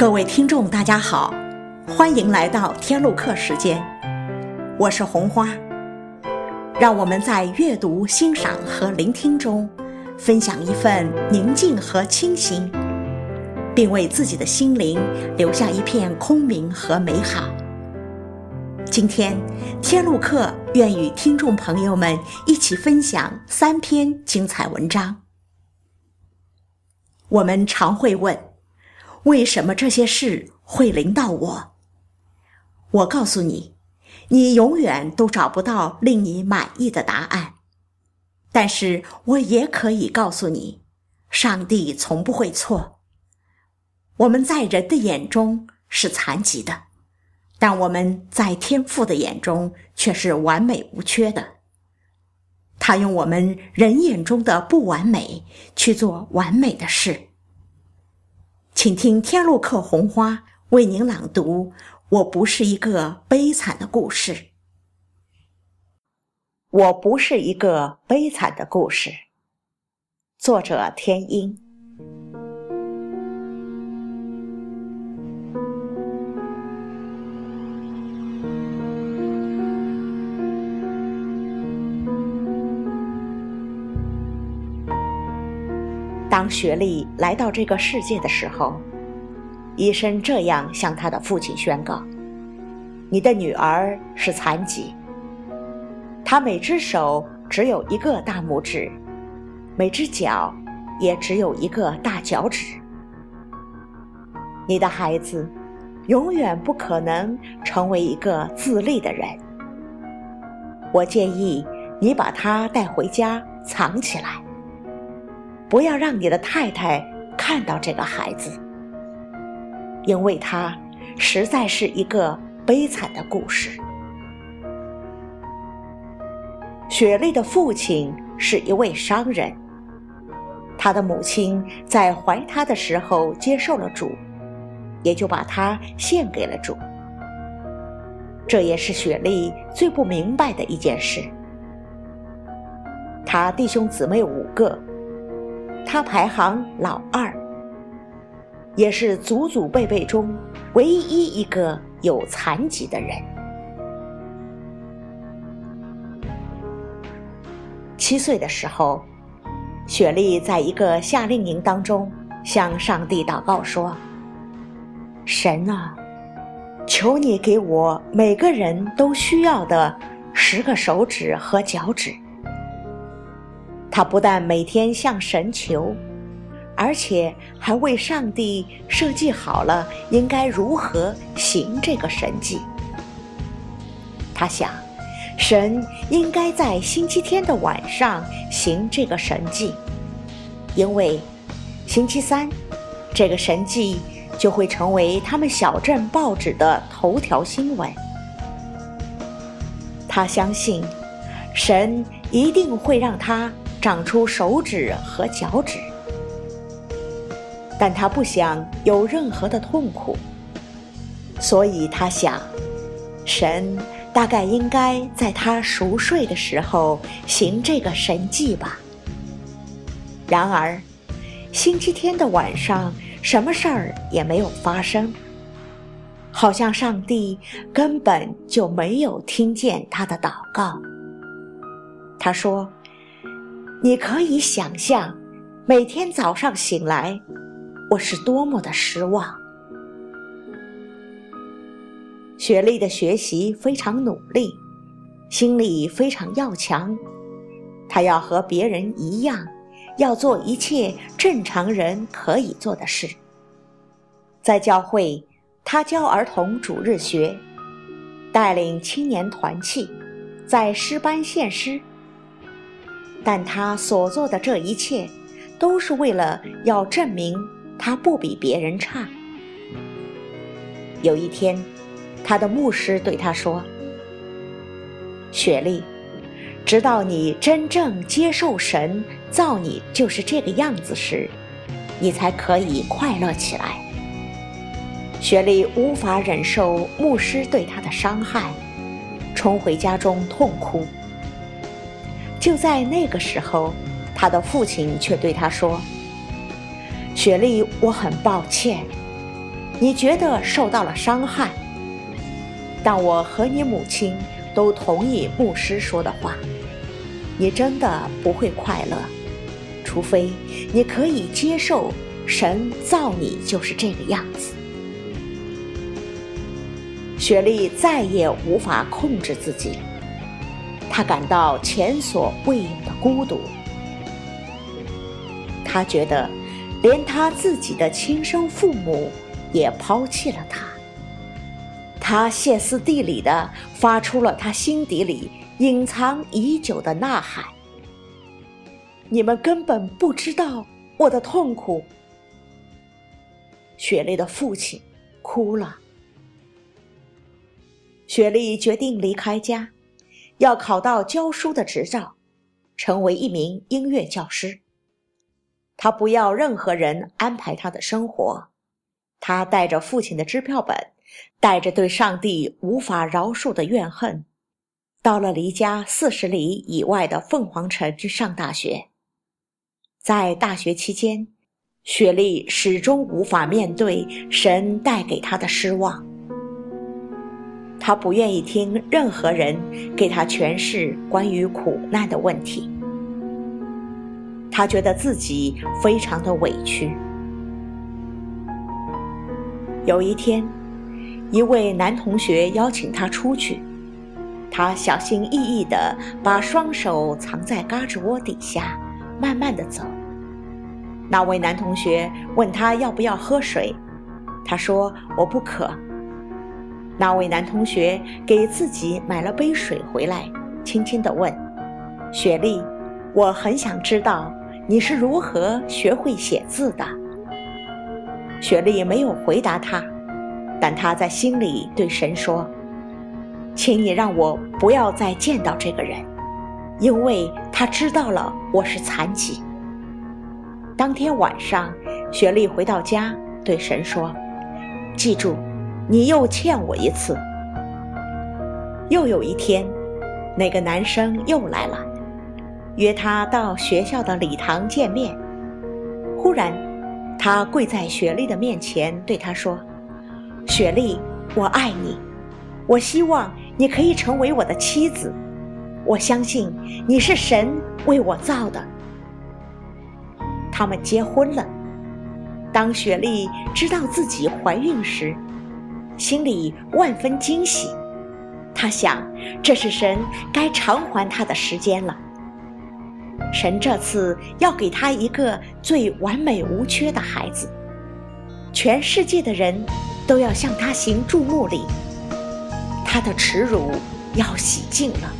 各位听众大家好，欢迎来到天路客时间，我是红花。让我们在阅读、欣赏和聆听中分享一份宁静和清新，并为自己的心灵留下一片空明和美好。今天天路客愿与听众朋友们一起分享3篇精彩文章。我们常会问，为什么这些事会临到我？我告诉你，你永远都找不到令你满意的答案。但是我也可以告诉你，上帝从不会错。我们在人的眼中是残疾的，但我们在天父的眼中却是完美无缺的。他用我们人眼中的不完美去做完美的事。请听天路客红花为您朗读《我不是一个悲惨的故事》。我不是一个悲惨的故事。作者天音。当雪莉来到这个世界的时候，医生这样向她的父亲宣告：你的女儿是残疾，她每只手只有一个大拇指，每只脚也只有一个大脚趾。你的孩子永远不可能成为一个自立的人。我建议你把她带回家藏起来，不要让你的太太看到这个孩子，因为他实在是一个悲惨的故事。雪莉的父亲是一位商人，他的母亲在怀他的时候接受了主，也就把他献给了主。这也是雪莉最不明白的一件事。他弟兄姊妹5个，他排行老2，也是祖祖辈辈中唯一一个有残疾的人。7岁的时候，雪莉在一个夏令营当中向上帝祷告说：神啊，求你给我每个人都需要的10个手指和脚趾。他不但每天向神求，而且还为上帝设计好了应该如何行这个神迹。他想，神应该在星期天的晚上行这个神迹，因为星期3这个神迹就会成为他们小镇报纸的头条新闻。他相信神一定会让他长出手指和脚趾，但他不想有任何的痛苦，所以他想，神大概应该在他熟睡的时候行这个神迹吧。然而星期天的晚上什么事儿也没有发生，好像上帝根本就没有听见他的祷告。他说，你可以想象每天早上醒来我是多么的失望。雪莉的学习非常努力，心里非常要强，她要和别人一样，要做一切正常人可以做的事。在教会，她教儿童主日学，带领青年团契，在诗班献诗。但他所做的这一切都是为了要证明他不比别人差。有一天，他的牧师对他说：雪莉，直到你真正接受神造你就是这个样子时，你才可以快乐起来。雪莉无法忍受牧师对她的伤害，冲回家中痛哭。就在那个时候，她的父亲却对她说：雪莉，我很抱歉， 你觉得受到了伤害，但我和你母亲都同意牧师说的话，你真的不会快乐，除非你可以接受神造你就是这个样子。雪莉再也无法控制自己，她感到前所未有的孤独。她觉得连她自己的亲生父母也抛弃了她。她歇斯底里地发出了她心底里隐藏已久的呐喊：你们根本不知道我的痛苦。雪莉的父亲哭了。雪莉决定离开家，要考到教书的执照，成为一名音乐教师。她不要任何人安排她的生活，她带着父亲的支票本，带着对上帝无法饶恕的怨恨，到了离家40里以外的凤凰城去上大学。在大学期间，雪莉始终无法面对神带给她的失望。她不愿意听任何人给她诠释关于苦难的问题。她觉得自己非常的委屈。有一天，一位男同学邀请她出去，她小心翼翼地把双手藏在胳肢窝底下，慢慢地走。那位男同学问她要不要喝水，她说我不渴。那位男同学给自己买了杯水回来，轻轻地问：雪莉，我很想知道你是如何学会写字的。雪莉没有回答他，但她在心里对神说：请你让我不要再见到这个人，因为他知道了我是残疾。当天晚上，雪莉回到家对神说：记住，你又欠我一次。又有一天，那个男生又来了，约他到学校的礼堂见面。忽然，他跪在雪莉的面前对她说：雪莉，我爱你，我希望你可以成为我的妻子，我相信你是神为我造的。他们结婚了。当雪莉知道自己怀孕时，心里万分惊喜。她想，这是神该偿还她的时间了。神这次要给她一个最完美无缺的孩子，全世界的人都要向她行注目礼，她的耻辱要洗净了。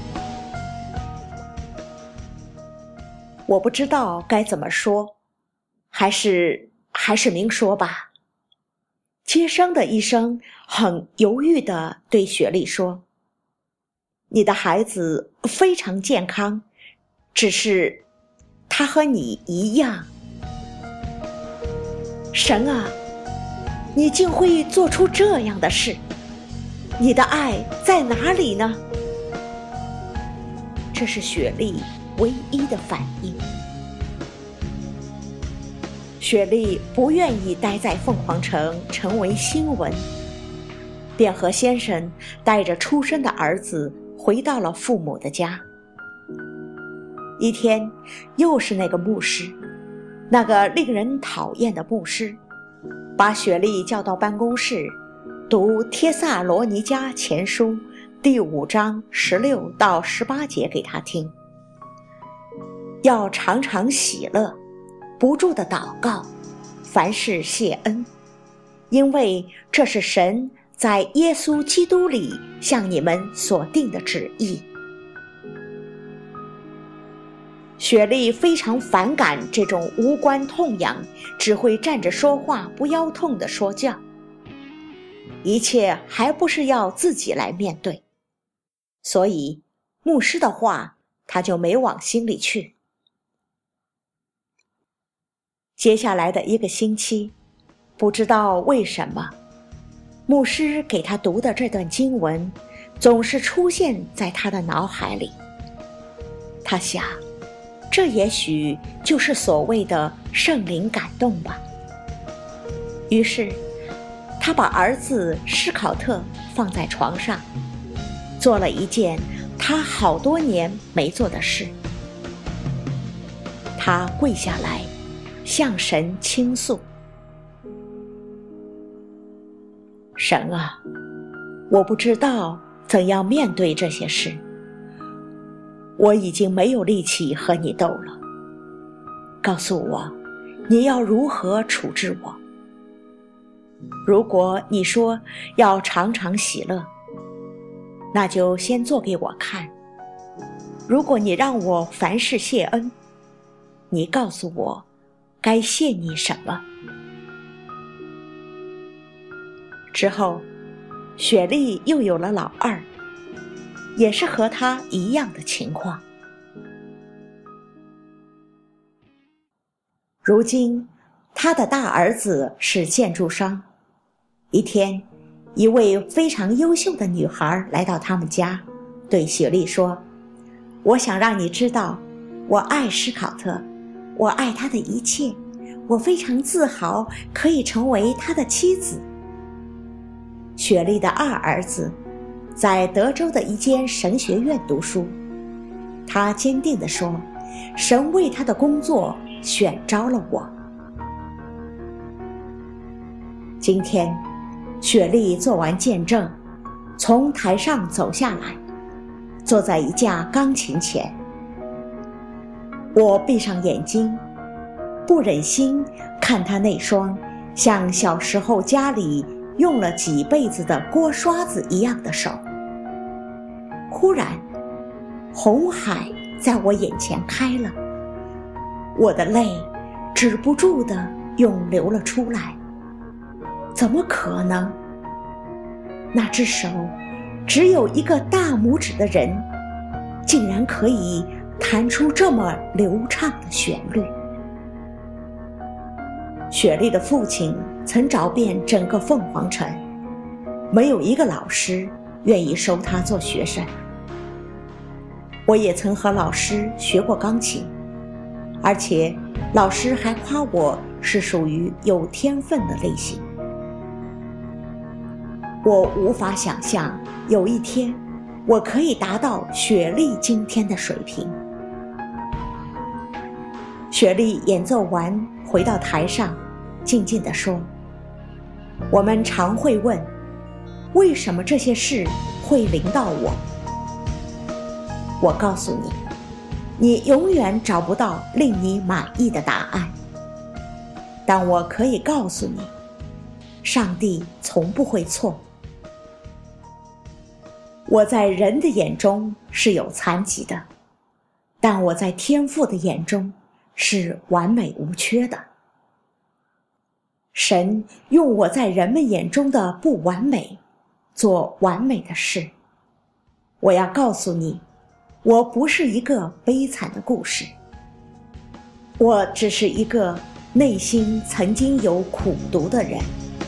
我不知道该怎么说，还是明说吧。接生的医生很犹豫地对雪莉说：你的孩子非常健康，只是他和你一样。神啊，你竟会做出这样的事，你的爱在哪里呢？这是雪莉唯一的反应。雪莉不愿意待在凤凰城成为新闻，便和先生带着出生的儿子回到了父母的家。一天，又是那个牧师，那个令人讨厌的牧师，把雪莉叫到办公室，读帖撒罗尼迦前书第5章16到18节给他听。要常常喜乐，不住地祷告，凡事谢恩，因为这是神在耶稣基督里向你们所定的旨意。雪莉非常反感这种无关痛痒，只会站着说话不腰痛的说教，一切还不是要自己来面对，所以牧师的话她就没往心里去。接下来的1个星期，不知道为什么，牧师给他读的这段经文总是出现在他的脑海里。他想，这也许就是所谓的圣灵感动吧。于是他把儿子施考特放在床上，做了一件他好多年没做的事。他跪下来，向神倾诉：神啊，我不知道怎样面对这些事，我已经没有力气和你斗了。告诉我，你要如何处置我？如果你说要常常喜乐，那就先做给我看。如果你让我凡事谢恩，你告诉我该谢你什么？之后，雪莉又有了老二，也是和她一样的情况。如今，她的大儿子是建筑商。一天，一位非常优秀的女孩来到他们家，对雪莉说：我想让你知道，我爱施考特，我爱他的一切，我非常自豪可以成为他的妻子。雪莉的二儿子在德州的一间神学院读书，他坚定地说：神为他的工作选召了我。今天雪莉做完见证，从台上走下来，坐在一架钢琴前。我闭上眼睛，不忍心看她那双像小时候家里用了几辈子的锅刷子一样的手。忽然，红海在我眼前开了，我的泪止不住地涌流了出来。怎么可能？那只手只有一个大拇指的人，竟然可以弹出这么流畅的旋律。雪莉的父亲曾找遍整个凤凰城，没有一个老师愿意收他做学生。我也曾和老师学过钢琴，而且老师还夸我是属于有天分的类型。我无法想象有一天我可以达到雪莉今天的水平。雪莉演奏完回到台上，静静地说：我们常会问，为什么这些事会临到我？我告诉你，你永远找不到令你满意的答案。但我可以告诉你，上帝从不会错。我在人的眼中是有残疾的，但我在天父的眼中是完美无缺的。神用我在人们眼中的不完美做完美的事。我要告诉你，我不是一个悲惨的故事，我只是一个内心曾经有苦毒的人。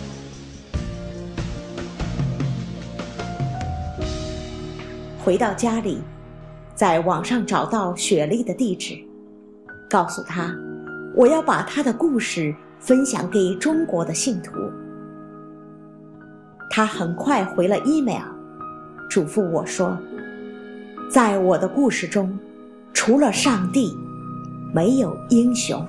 回到家里，在网上找到雪莉的地址，告诉她我要把她的故事分享给中国的信徒。她很快回了 email， 嘱咐我说，在我的故事中，除了上帝，没有英雄。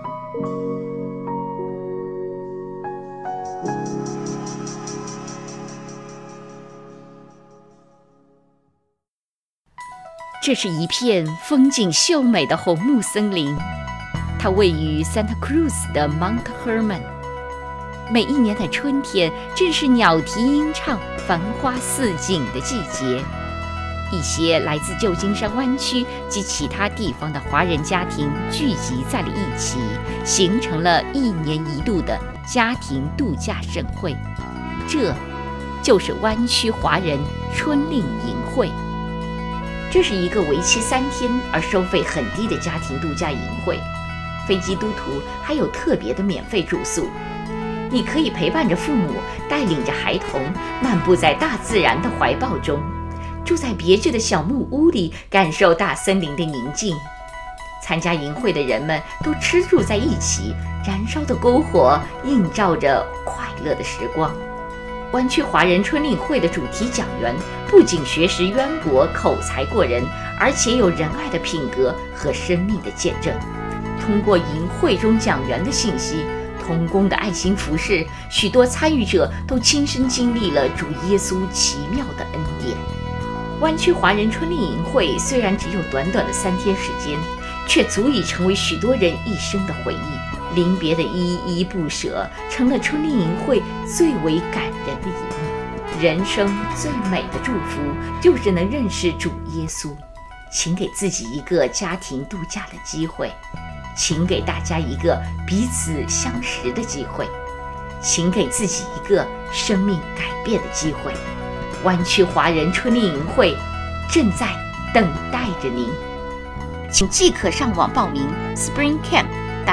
这是一片风景秀美的红木森林，它位于 Santa Cruz 的 Mount Hermon。每一年的春天正是鸟啼莺唱、繁花似锦的季节。一些来自旧金山湾区及其他地方的华人家庭聚集在了一起，形成了1年1度的家庭度假盛会。这就是湾区华人春令营会。这是一个为期3天而收费很低的家庭度假营会，非基督徒还有特别的免费住宿。你可以陪伴着父母，带领着孩童，漫步在大自然的怀抱中，住在别致的小木屋里，感受大森林的宁静。参加营会的人们都吃住在一起，燃烧的篝火映照着快乐的时光， 湾区华人春令会的主题讲员不仅学识渊博、口才过人，而且有仁爱的品格和生命的见证。通过营会中讲员的信息、同工的爱心服事，许多参与者都亲身经历了主耶稣奇妙的恩典。湾区华人春令营会虽然只有短短的3天时间，却足以成为许多人一生的回忆。临别的依依不舍，成了春令营会最为感人的一幕。人生最美的祝福，就是能认识主耶稣。请给自己一个家庭度假的机会，请给大家一个彼此相识的机会，请给自己一个生命改变的机会。湾区华人春令营会正在等待着您，请即可上网报名 springcamp.org。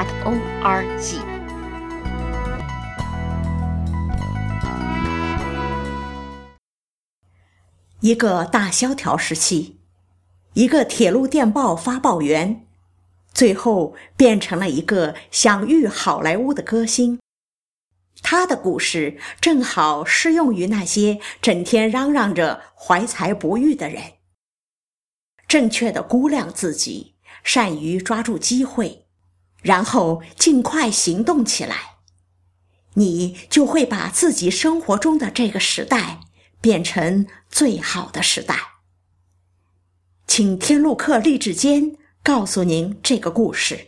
一个大萧条时期，一个铁路电报发报员，最后变成了一个享誉好莱坞的歌星。他的故事正好适用于那些整天嚷嚷着怀才不遇的人。正确的估量自己，善于抓住机会，然后尽快行动起来，你就会把自己生活中的这个时代变成最好的时代。请天路客励志坚告诉您这个故事。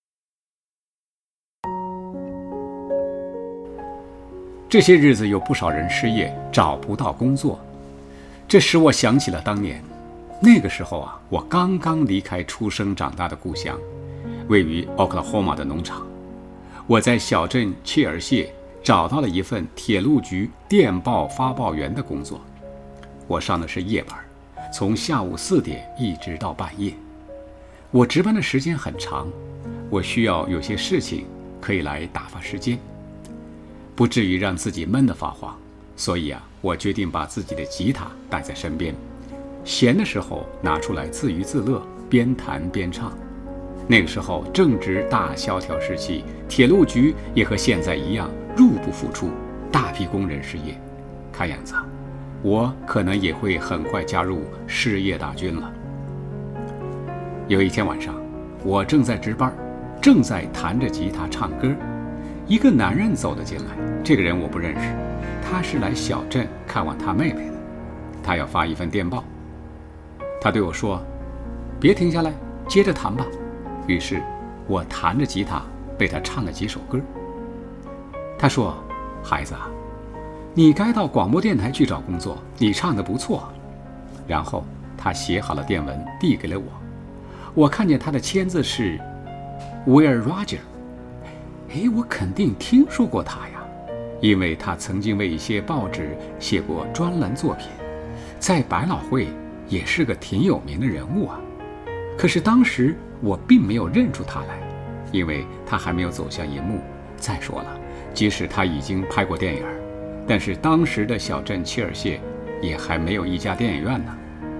这些日子有不少人失业，找不到工作，这使我想起了当年。那个时候啊，我刚刚离开出生长大的故乡，位于 Oklahoma 的农场。我在小镇切尔谢找到了一份铁路局电报发报员的工作。我上的是夜班，从下午4点一直到半夜。我值班的时间很长，我需要有些事情可以来打发时间，不至于让自己闷得发慌。所以啊，我决定把自己的吉他带在身边，闲的时候拿出来自娱自乐，边弹边唱。那个时候正值大萧条时期，铁路局也和现在一样入不敷出，大批工人失业。看样子我可能也会很快加入失业大军了。有一天晚上，我正在值班，正在弹着吉他唱歌，一个男人走了进来。这个人我不认识，他是来小镇看望他妹妹的，他要发一份电报。他对我说：“别停下来，接着弹吧。”于是我弹着吉他被他唱了几首歌。他说：“孩子啊，你该到广播电台去找工作，你唱得不错。”然后他写好了电文递给了我。我看见他的签字是 Will Rogers。 我肯定听说过他呀，因为他曾经为一些报纸写过专栏作品，在百老汇也是个挺有名的人物啊。可是当时我并没有认出他来，因为他还没有走向荧幕。再说了，即使他已经拍过电影，但是当时的小镇切尔谢也还没有一家电影院呢。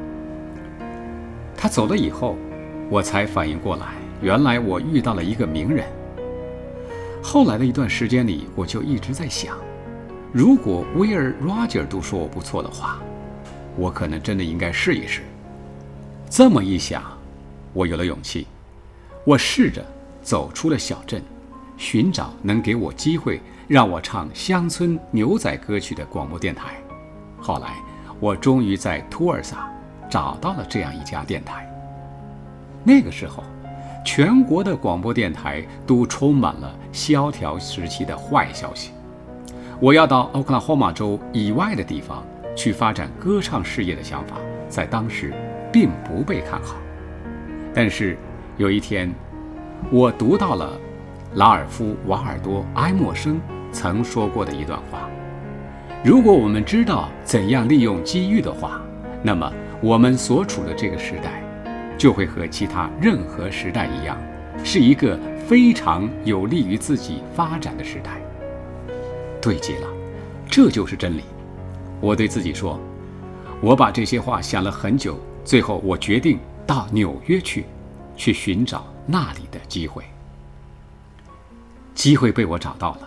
他走了以后，我才反应过来，原来我遇到了一个名人。后来的一段时间里，我就一直在想，如果威尔·罗杰尔都说我不错的话，我可能真的应该试一试。这么一想，我有了勇气，我试着走出了小镇，寻找能给我机会让我唱乡村牛仔歌曲的广播电台。后来我终于在托尔萨找到了这样一家电台。那个时候全国的广播电台都充满了萧条时期的坏消息。我要到奥克拉荷马州以外的地方去发展歌唱事业的想法，在当时并不被看好。但是有一天，我读到了拉尔夫·瓦尔多·埃默生曾说过的一段话：如果我们知道怎样利用机遇的话，那么我们所处的这个时代就会和其他任何时代一样，是一个非常有利于自己发展的时代。对极了，这就是真理。我对自己说，我把这些话想了很久，最后我决定到纽约去寻找那里的机会。机会被我找到了，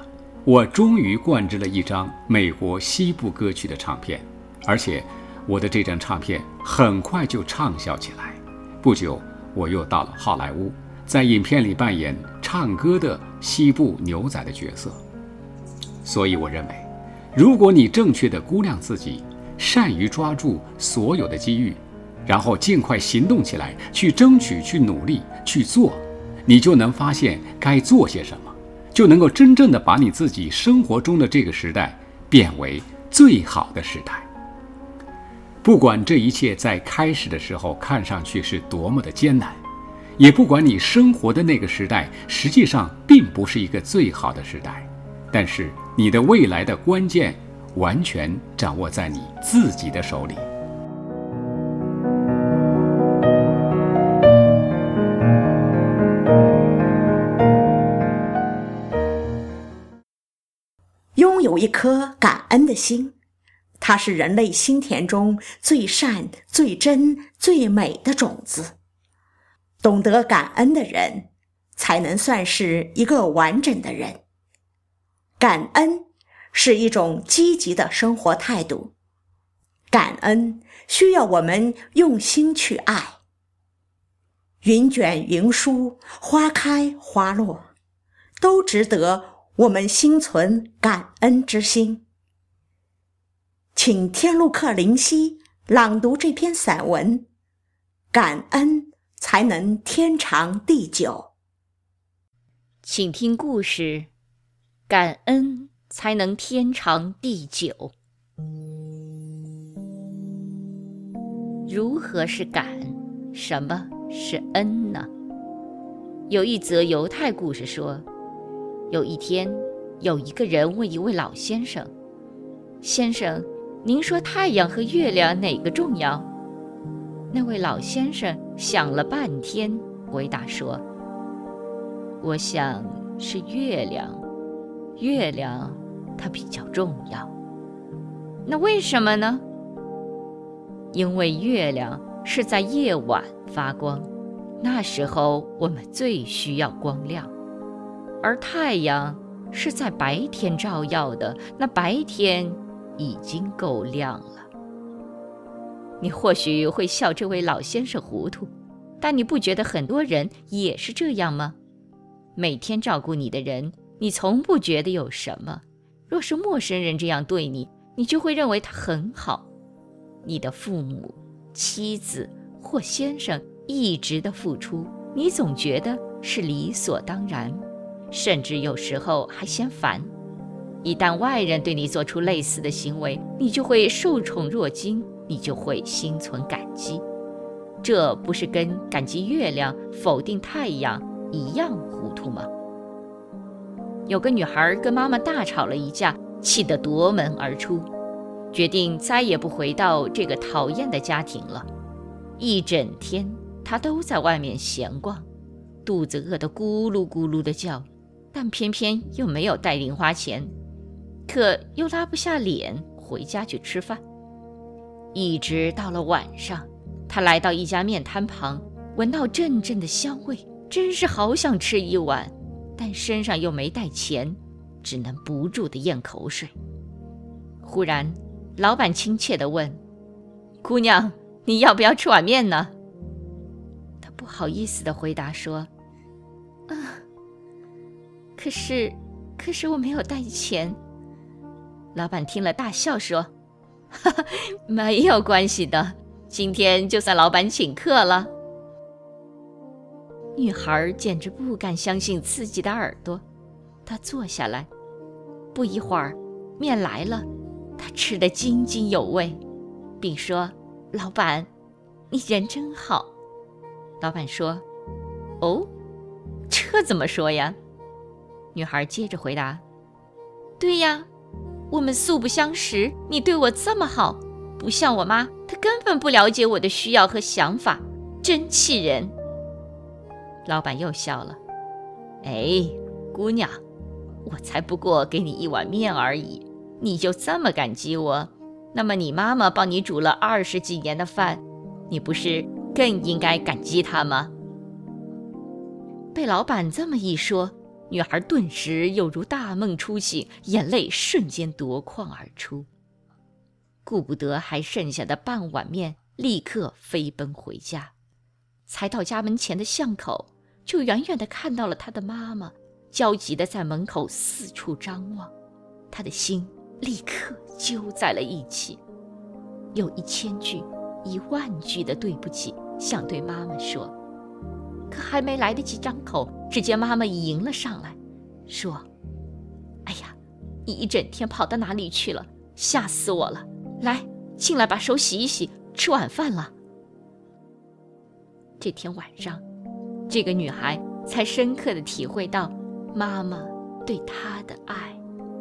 我终于灌制了一张美国西部歌曲的唱片，而且我的这张唱片很快就畅销起来。不久，我又到了好莱坞，在影片里扮演唱歌的西部牛仔的角色。所以我认为，如果你正确地估量自己，善于抓住所有的机遇，然后尽快行动起来，去争取，去努力，去做，你就能发现该做些什么，就能够真正地把你自己生活中的这个时代变为最好的时代。不管这一切在开始的时候看上去是多么的艰难，也不管你生活的那个时代实际上并不是一个最好的时代，但是你的未来的关键完全掌握在你自己的手里。 拥有一颗感恩的心，它是人类心田中最善、最真、最美的种子。懂得感恩的人，才能算是一个完整的人。感恩是一种积极的生活态度，感恩需要我们用心去爱。云卷云舒，花开花落，都值得我们心存感恩之心。请天路客林夕朗读这篇散文，感恩才能天长地久。 请听故事，感恩才能天长地久。如何是感？什么是恩呢？有一则犹太故事说，有一天，有一个人问一位老先生：“先生，您说太阳和月亮哪个重要？”那位老先生想了半天，回答说：“我想是月亮，月亮它比较重要。”那为什么呢？因为月亮是在夜晚发光，那时候我们最需要光亮，而太阳是在白天照耀的，那白天已经够亮了。你或许会笑这位老先生糊涂，但你不觉得很多人也是这样吗？每天照顾你的人，你从不觉得有什么，若是陌生人这样对你，你就会认为他很好。你的父母、妻子或先生一直的付出，你总觉得是理所当然，甚至有时候还嫌烦。一旦外人对你做出类似的行为，你就会受宠若惊，你就会心存感激。这不是跟感激月亮、否定太阳一样糊涂吗？有个女孩跟妈妈大吵了一架，气得夺门而出，决定再也不回到这个讨厌的家庭了。一整天她都在外面闲逛，肚子饿得咕噜咕噜的叫，但偏偏又没有带零花钱，可又拉不下脸回家去吃饭。一直到了晚上，她来到一家面摊旁，闻到阵阵的香味，真是好想吃一碗，但身上又没带钱，只能不住地咽口水。忽然老板亲切地问：“姑娘，你要不要吃碗面呢？”她不好意思地回答说：“可是我没有带钱。”老板听了大笑说：“哈哈，没有关系的，今天就算老板请客了。”女孩简直不敢相信自己的耳朵，她坐下来，不一会儿面来了，她吃得津津有味，并说：“老板，你人真好。”老板说：“哦，这怎么说呀？”女孩接着回答：“对呀，我们素不相识，你对我这么好，不像我妈，她根本不了解我的需要和想法，真气人。”老板又笑了：“哎，姑娘，我才不过给你一碗面而已，你就这么感激我？那么你妈妈帮你煮了20几年的饭，你不是更应该感激她吗？”被老板这么一说， 女孩顿时又如大梦初醒，眼泪瞬间夺眶而出，顾不得还剩下的半碗面，立刻飞奔回家。才到家门前的巷口，就远远地看到了她的妈妈焦急地在门口四处张望，她的心立刻揪在了一起，有1000句、10000句的对不起想对妈妈说，可还没来得及张口，只见妈妈已迎了上来，说：哎呀，你一整天跑到哪里去了？吓死我了！来，进来把手洗一洗，吃晚饭了。这天晚上，这个女孩才深刻地体会到妈妈对她的爱。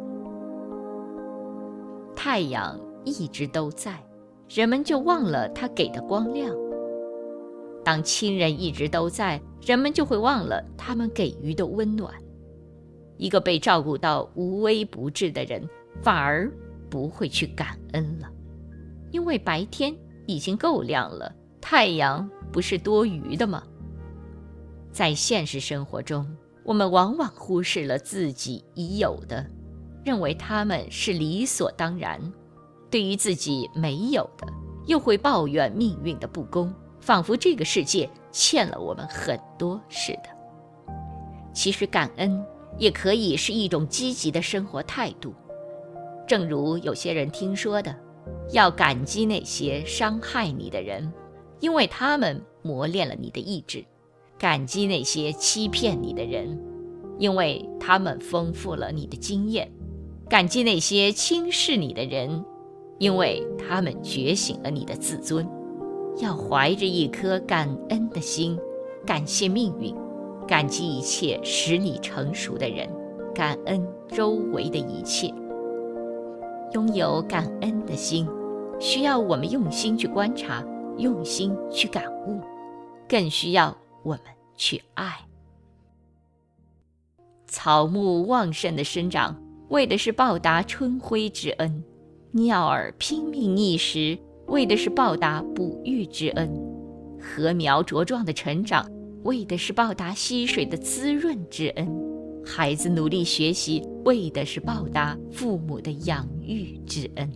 太阳一直都在，人们就忘了它给的光亮；当亲人一直都在，人们就会忘了他们给予的温暖。一个被照顾到无微不至的人，反而不会去感恩了，因为白天已经够亮了，太阳不是多余的吗？在现实生活中，我们往往忽视了自己已有的，认为他们是理所当然；对于自己没有的，又会抱怨命运的不公，仿佛这个世界欠了我们很多似的。其实感恩也可以是一种积极的生活态度，正如有些人听说的，要感激那些伤害你的人，因为他们磨练了你的意志；感激那些欺骗你的人，因为他们丰富了你的经验；感激那些轻视你的人，因为他们觉醒了你的自尊。要怀着一颗感恩的心，感谢命运，感激一切使你成熟的人，感恩周围的一切。拥有感恩的心，需要我们用心去观察，用心去感悟，更需要我们去爱。草木旺盛的生长，为的是报答春晖之恩；鸟儿拼命觅食，为的是报答哺育之恩；禾苗茁壮的成长，为的是报答溪水的滋润之恩；孩子努力学习，为的是报答父母的养育之恩。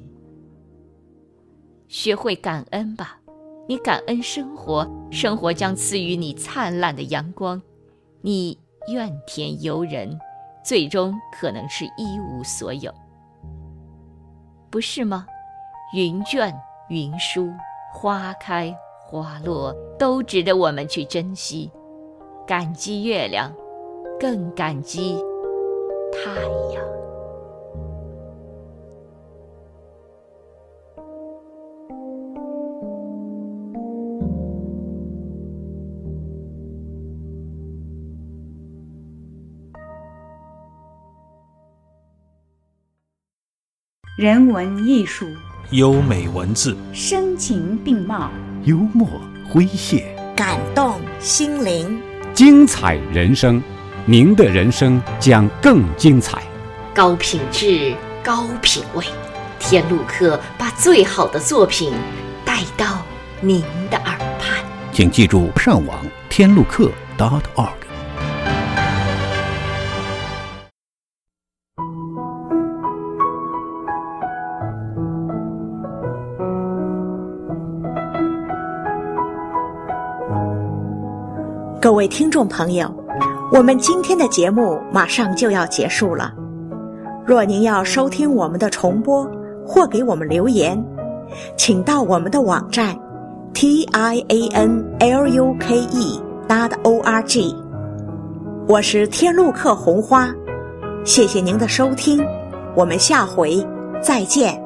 学会感恩吧，你感恩生活，生活将赐予你灿烂的阳光；你怨天尤人，最终可能是一无所有，不是吗？云卷云舒，花开花落，都值得我们去珍惜。感激月亮，更感激太阳。 人文艺术， 优美文字， 声情并茂， 幽默诙谐， 感动心灵， 精彩人生，您的人生将更精彩。 高品质，高品味，天路客把最好的作品带到您的耳畔。 请记住上网天路客.org。 各位听众朋友，我们今天的节目马上就要结束了。若您要收听我们的重播或给我们留言，请到我们的网站 tianluke.org。 我是天路客红花，谢谢您的收听，我们下回再见。